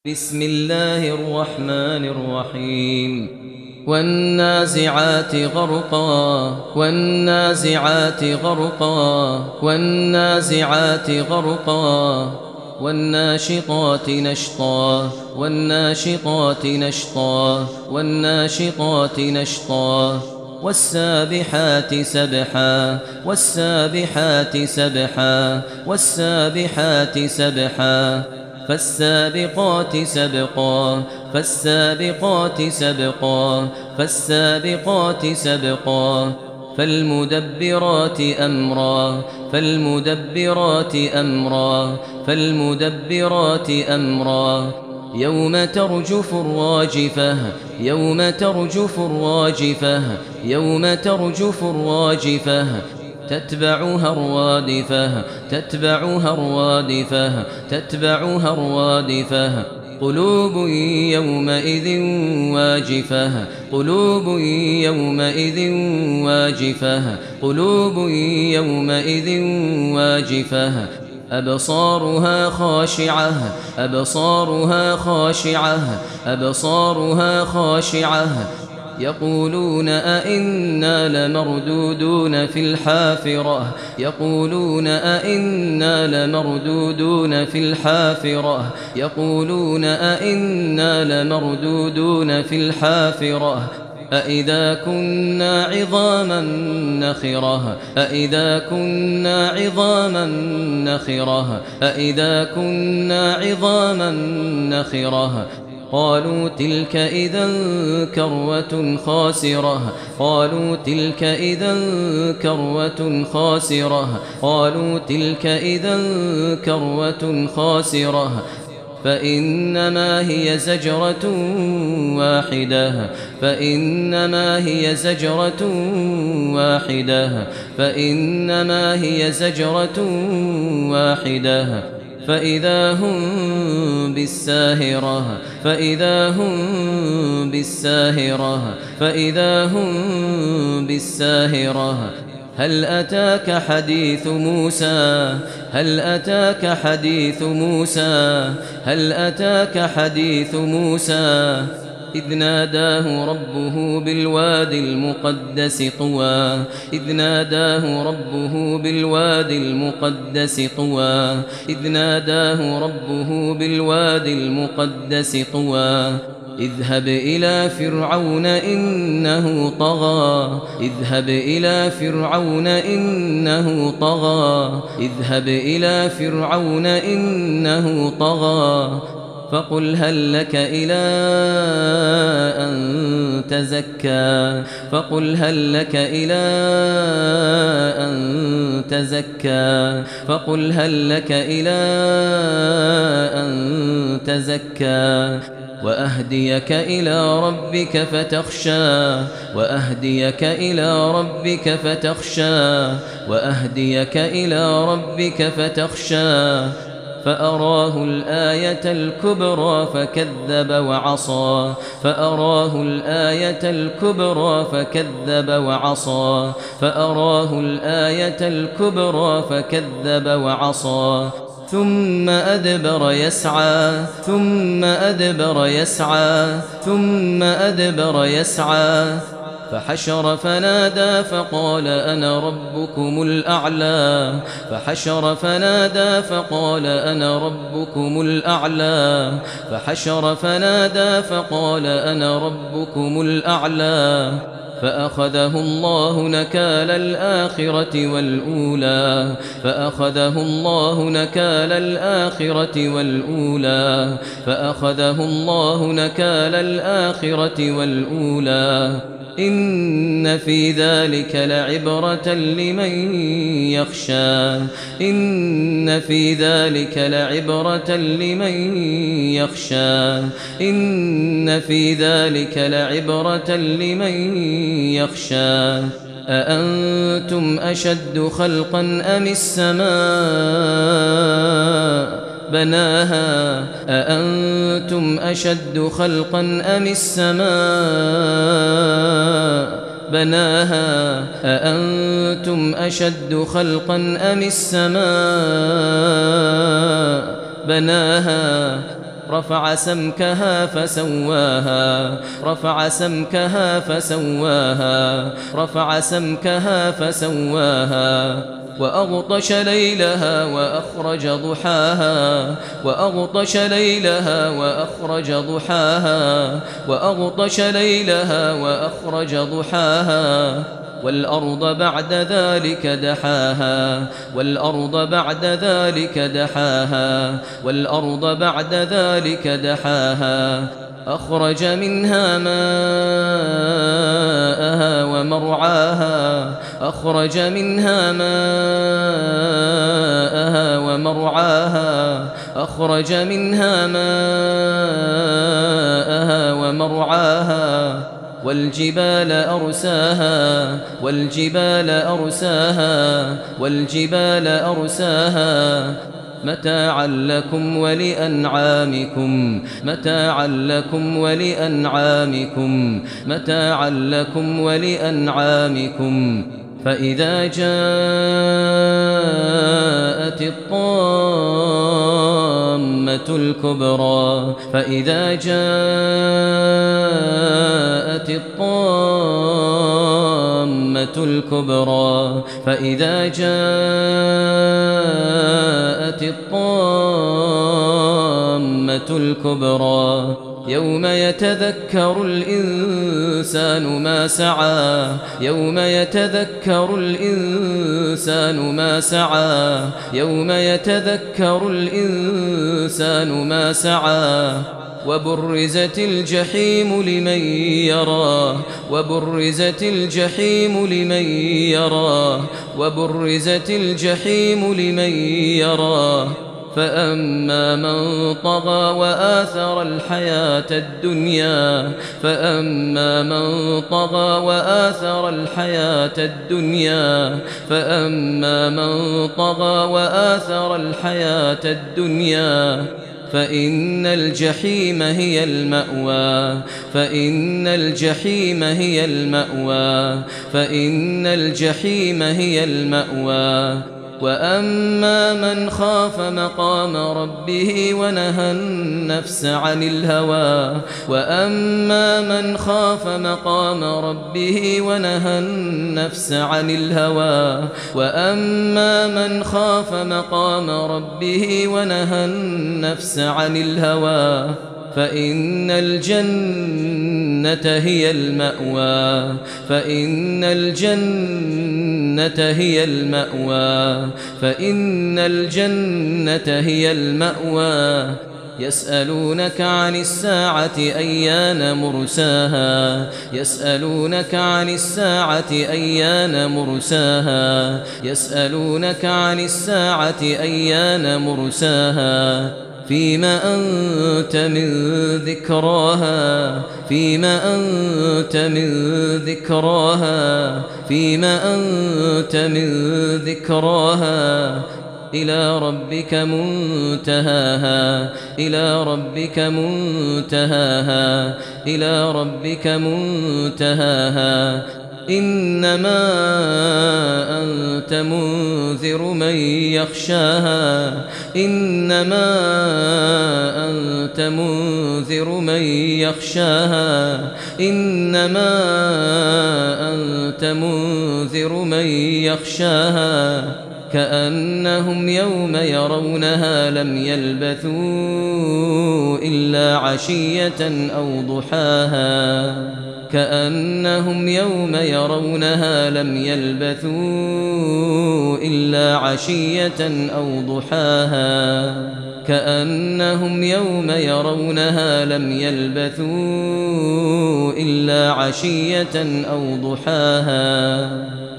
بسم الله الرحمن الرحيم والنازعات غرقا والنازعات غرقا والنازعات غرقا والناشطات نشطا والناشطات نشطا والناشطات نشطا والسابحات سبحا والسابحات سبحا والسابحات سبحا فالسابقات سبقا فالسابقات سبقا فالسابقات سبقا فالمدبرات أمرا فالمدبرات أمرا فالمدبرات أمرا يوم ترجف الراجفة يوم ترجف الراجفة يوم ترجف الراجفة تتبعها الرادفة تتبعها الرادفة تتبعها الرادفة قلوب يومئذ واجفة قلوب يومئذ واجفة قلوب يومئذ واجفة أبصارها خاشعة أبصارها خاشعة أبصارها خاشعة يقولون أئنا لمردودون في الحافرة يقولون أئنا لمردودون في الحافرة يقولون أئنا لمردودون في الحافرة أإذا كنا عظاما نخرة أإذا كنا عظاما نخرة أإذا كنا عظاما نخرة قالوا تلك إذا كروة خاسرة قالوا تلك إذا كروة خاسرة قالوا تلك إذا كروة خاسرة فإنما هي زجرة واحدة فإنما هي زجرة واحدة فإنما هي زجرة واحدة فإذا هم بالساهرة فإذا هم بالساهرة فإذا هم بالساهرة هل أتاك حديث موسى هل أتاك حديث موسى هل أتاك حديث موسى إذ ناداه ربه بالوادي المقدس طوى إذ ناداه ربه بالوادي المقدس طوى إذ ناداه ربه بالوادي المقدس طوى اذهب إلى فرعون إنه طغى اذهب إلى فرعون إنه طغى اذهب إلى فرعون إنه طغى فقل هل لك إلى أن تزكى فقل هل لك إلى أن تزكى فقل هل لك إلى أن تزكى وأهديك إلى ربك فتخشى وأهديك إلى ربك فتخشى وأهديك إلى ربك فتخشى فأراه الآية الكبرى فكذب وعصى فأراه الآية الكبرى فكذب وعصى فأراه الآية الكبرى فكذب وعصى ثم أدبر يسعى ثم أدبر يسعى ثم أدبر يسعى فحشر فنادى فقال أنا ربكم الأعلى فحشر فنادى فقال أنا ربكم الأعلى فحشر فنادى فقال أنا ربكم الأعلى فأخذه الله نكال الآخرة والأولى فأخذه الله نكال الآخرة والأولى فأخذه الله نكال الآخرة والأولى إن في ذلك لعبرة لمن يخشى إن في ذلك لعبرة لمن يخشى إن في ذلك لعبرة لمن يخشى أأنتم أشد خلقا أم السماء بناها أأنتم أشد خلقا أم السماء بناها أأنتم أشد خلقا أم السماء بناها رفع سمكها فسواها رفع سمكها فسواها رفع سمكها فسواها وأغطش ليلها وأخرج ضحاها وأغطش ليلها وأخرج ضحاها وأغطش ليلها وأخرج ضحاها والأرض بعد ذلك دحاها والأرض بعد ذلك دحاها والأرض بعد ذلك دحاها أخرج منها ماءها ومرعاها أخرج منها ماءها ومرعاها أخرج منها ماءها ومرعاها والجبال أرساها والجبال أرساها والجبال أرساها متاعا لكم ولأنعامكم متاعا لكم ولأنعامكم متاعا لكم ولأنعامكم فإذا جاءت الطامة الكبرى فإذا جاءت الطامة الكبرى فإذا جاءت الطامة الكبرى يوم يتذكر الإنسان ما سعى يوم يتذكر الإنسان ما سعى يوم يتذكر الإنسان ما سعى وبرزت الجحيم لمن يراه وبرزت الجحيم لمن يراه وبرزت الجحيم لمن يراه فأما من طغى وآثر الحياة الدنيا فأما من طغى وآثر الحياة الدنيا فأما من طغى وآثر الحياة الدنيا فإن الجحيم هي المأوى فإن الجحيم هي المأوى فإن الجحيم هي المأوى وأما من خاف مقام ربه ونهى النفس عن الهوى وأما من خاف مقام ربه ونهى النفس عن الهوى وأما من خاف مقام ربه ونهى النفس عن الهوى فإن الجنة هي المأوى فإن الجنة هي المأوى فإن الجنة هي المأوى يسألونك عن الساعة أيان مرساها يسألونك عن الساعة أيان مرساها يسألونك عن الساعة أيان مرساها فيما أنت من ذكراها فيما أنت من ذكراها فيما أنت من ذكراها إلى ربك منتهاها إلى ربك منتهاها إلى ربك منتهاها إنما أنت منذر من يخشاها إنما أنت منذر من يخشاها إنما أنت منذر من يخشاها كأنهم يوم يرونها لم يلبثوا إلا عشية أو ضحاها كأنهم يوم يرونها لم يلبثوا إلا عشية أو ضحاها كأنهم يوم يرونها لم يلبثوا إلا عشية أو ضحاها